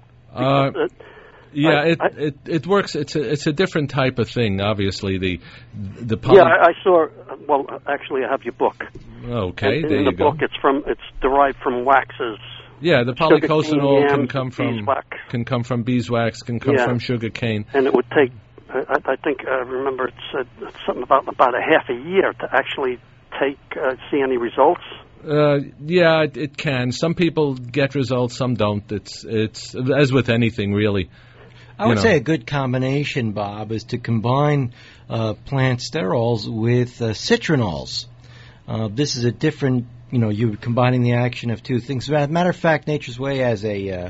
Yeah, it works. It's a different type of thing. Obviously, the yeah, I saw. Well, actually, I have your book. Okay, and there in you the go. book, it's derived from waxes. Yeah, the polycosanol can come from beeswax, can come from sugar cane, and it would take. I think I remember it said something about a half a year to actually see any results. Yeah, it can. Some people get results, some don't. It's as with anything, really. I would say a good combination, Bob, is to combine plant sterols with citranols. This is a different, you're combining the action of two things. As a matter of fact, Nature's Way has a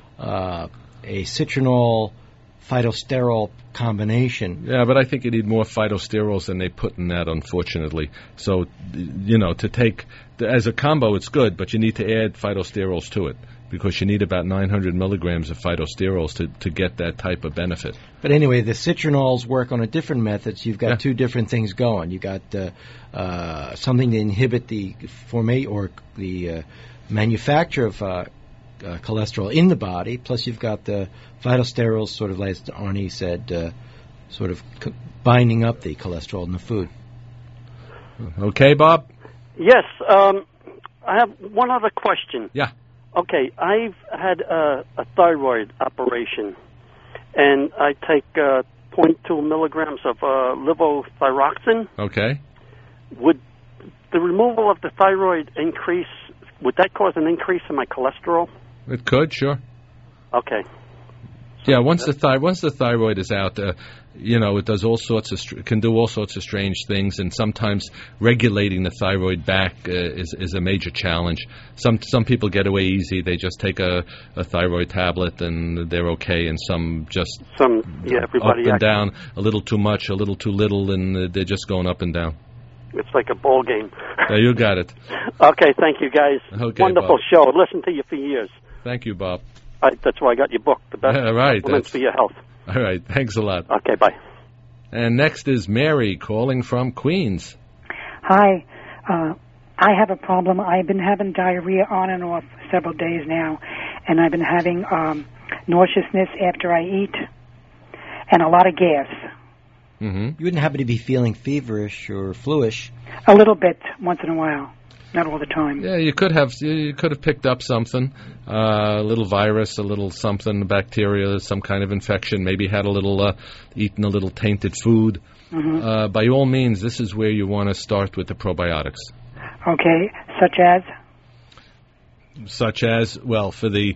citranol phytosterol combination. Yeah, but I think you need more phytosterols than they put in that, unfortunately. So, to take, as a combo, it's good, but you need to add phytosterols to it, because you need about 900 milligrams of phytosterols to get that type of benefit. But anyway, the citranols work on a different method. So you've got two different things going. You've got something to inhibit the manufacture of cholesterol in the body, plus you've got the phytosterols, sort of like Arnie said, sort of binding up the cholesterol in the food. Okay, Bob? Yes, I have one other question. Yeah. Okay, I've had a thyroid operation, and I take 0.2 milligrams of levothyroxine. Okay. Would the removal of the thyroid would that cause an increase in my cholesterol? It could, sure. Okay. Yeah, once the thyroid is out, it does can do all sorts of strange things, and sometimes regulating the thyroid back is a major challenge. Some people get away easy; they just take a thyroid tablet and they're okay, and some everybody up and down, a little too much, a little too little, and they're just going up and down. It's like a ball game. Yeah, you got it. Okay, thank you, guys. Okay, wonderful Bob. show. Listen to you for years. Thank you, Bob. That's why I got your book, The Best Supplements for Your Health. All right, thanks a lot. Okay, bye. And next is Mary calling from Queens. Hi. I have a problem. I've been having diarrhea on and off several days now, and I've been having nauseousness after I eat and a lot of gas. Mm-hmm. You wouldn't happen to be feeling feverish or fluish? A little bit once in a while. Not all the time. Yeah, you could have picked up something, a little virus, a little something, bacteria, some kind of infection. Maybe had eaten a little tainted food. Mm-hmm. By all means, this is where you want to start with the probiotics. Okay, such as, well, for the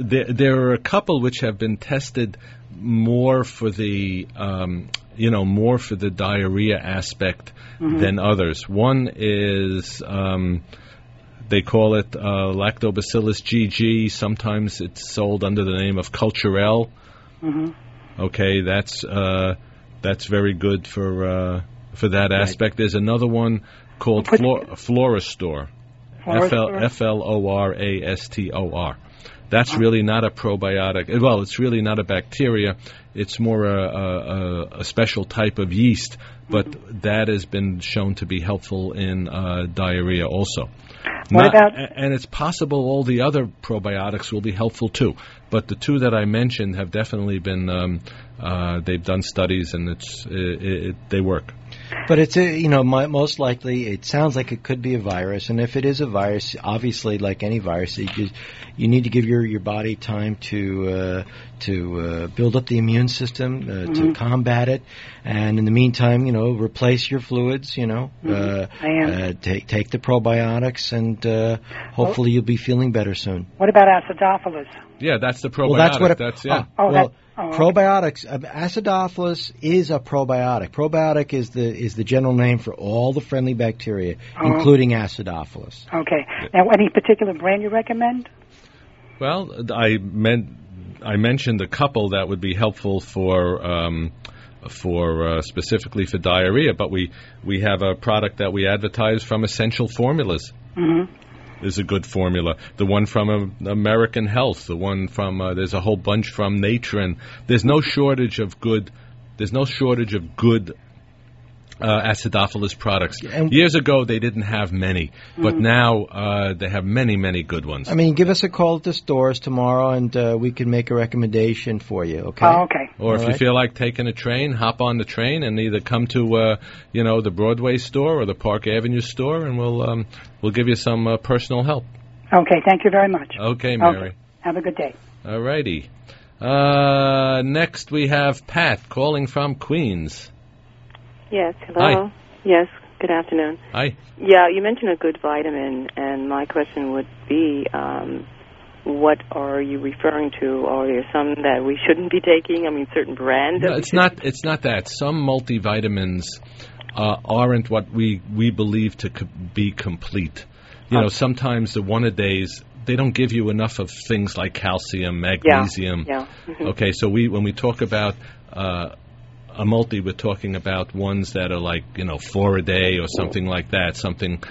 there are a couple which have been tested more for the more for the diarrhea aspect than others. One is they call it Lactobacillus GG. Sometimes it's sold under the name of Culturelle. Okay, that's very good for that aspect. There's another one called Florastor. Florastor. That's really not a probiotic. Well, it's really not a bacteria. It's more a special type of yeast, but that has been shown to be helpful in diarrhea also. And it's possible all the other probiotics will be helpful too. But the two that I mentioned have definitely been, they've done studies and they work. But it's most likely it sounds like it could be a virus, and if it is a virus, obviously, like any virus, you need to give your body time to build up the immune system to combat it, and in the meantime, replace your fluids. Take the probiotics, and hopefully you'll be feeling better soon. What about acidophilus? Yeah, that's the probiotic. Probiotics. Acidophilus is a probiotic. Probiotic is the general name for all the friendly bacteria, including acidophilus. Okay. Now, any particular brand you recommend? Well, I mentioned a couple that would be helpful for specifically for diarrhea, but we have a product that we advertise from Essential Formulas. Is a good formula. The one from American Health, the one from there's a whole bunch from Natron. There's no shortage of good. Acidophilus products. Years ago, they didn't have many, but now they have many, many good ones. I mean, give us a call at the stores tomorrow, and we can make a recommendation for you. Okay. Oh, okay. Or if you feel like taking a train, hop on the train and either come to the Broadway store or the Park Avenue store, and we'll give you some personal help. Okay. Thank you very much. Okay, Mary. Okay. Have a good day. All righty. Next we have Pat calling from Queens. Yes, hello. Hi. Yes, good afternoon. Hi. Yeah, you mentioned a good vitamin, and my question would be, what are you referring to? Are there some that we shouldn't be taking? I mean, certain brands? No, it's not that. Some multivitamins aren't what we believe to be complete. Sometimes the one-a-days, they don't give you enough of things like calcium, magnesium. Yeah. Okay, so when we talk about a multi, we're talking about ones that are like 4 a day or something like that. Something,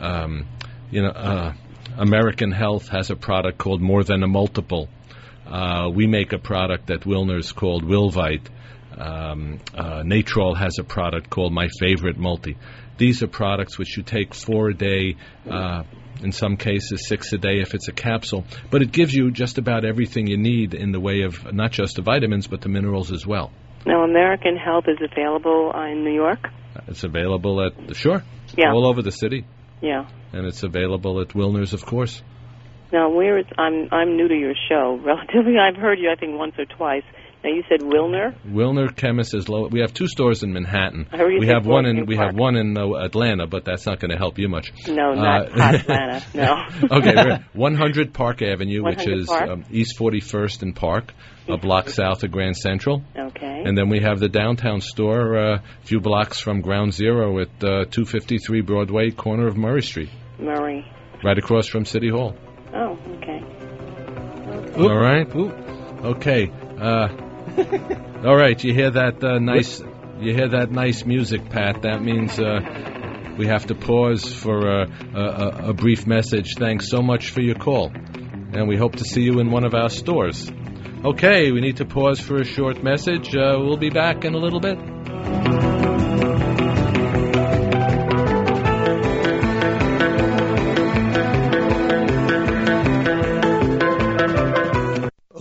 American Health has a product called More Than a Multiple. We make a product at Wilner's called Wilvite. Natrol has a product called My Favorite Multi. These are products which you take 4 a day, in some cases 6 a day if it's a capsule. But it gives you just about everything you need in the way of not just the vitamins but the minerals as well. Now, American Health is available in New York? It's available at all over the city. Yeah. And it's available at Wilner's, of course. Now, I'm new to your show. Relatively, I've heard you, I think, once or twice. Now, you said Wilner? Wilner Chemist is low. We have 2 stores in Manhattan. I heard you we said have one in Park. Atlanta, but that's not going to help you much. No, not Atlanta. No. Okay, we're at 100 Park Avenue, which is Park? East 41st and Park, a block south of Grand Central. Okay. And then we have the downtown store, a few blocks from Ground Zero at 253 Broadway, corner of Murray Street. Murray. Right across from City Hall. Oh, okay. All right. Okay. All right. You hear that nice? You hear that nice music, Pat? That means we have to pause for a brief message. Thanks so much for your call, and we hope to see you in one of our stores. Okay, we need to pause for a short message. We'll be back in a little bit.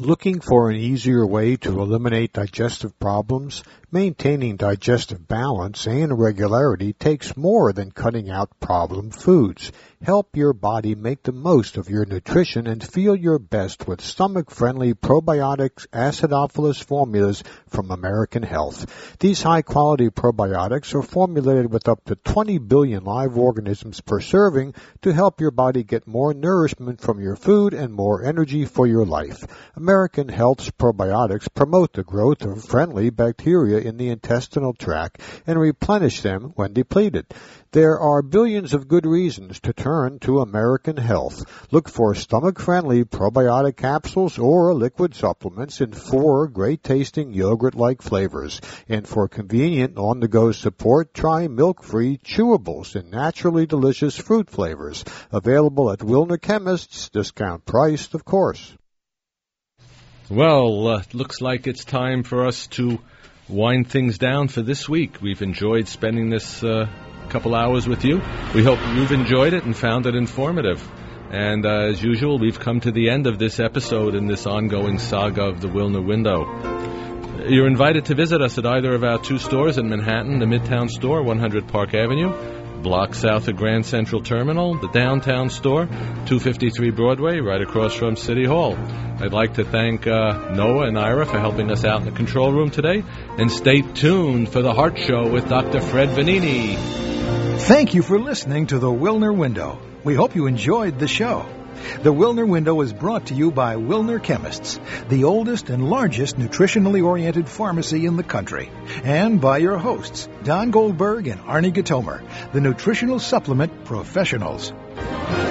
Looking for an easier way to eliminate digestive problems? Maintaining digestive balance and regularity takes more than cutting out problem foods. Help your body make the most of your nutrition and feel your best with stomach-friendly probiotics acidophilus formulas from American Health. These high-quality probiotics are formulated with up to 20 billion live organisms per serving to help your body get more nourishment from your food and more energy for your life. American Health's probiotics promote the growth of friendly bacteria in the intestinal tract and replenish them when depleted. There are billions of good reasons to turn to American Health. Look for stomach-friendly probiotic capsules or liquid supplements in 4 great-tasting yogurt-like flavors. And for convenient on-the-go support, try milk-free chewables in naturally delicious fruit flavors. Available at Wilner Chemists, discount priced, of course. Well, looks like it's time for us to wind things down for this week. We've enjoyed spending this couple hours with you. We hope you've enjoyed it and found it informative. And as usual, we've come to the end of this episode in this ongoing saga of the Wilner Window. You're invited to visit us at either of our 2 stores in Manhattan, the Midtown store, 100 Park Avenue, block south of Grand Central Terminal, the downtown store, 253 Broadway, right across from City Hall. I'd like to thank Noah and Ira for helping us out in the control room today. And stay tuned for the Heart Show with Dr. Fred Vanini. Thank you for listening to the Wilner Window. We hope you enjoyed the show. The Wilner Window is brought to you by Wilner Chemists, the oldest and largest nutritionally oriented pharmacy in the country, and by your hosts, Don Goldberg and Arnie Gatomer, the nutritional supplement professionals.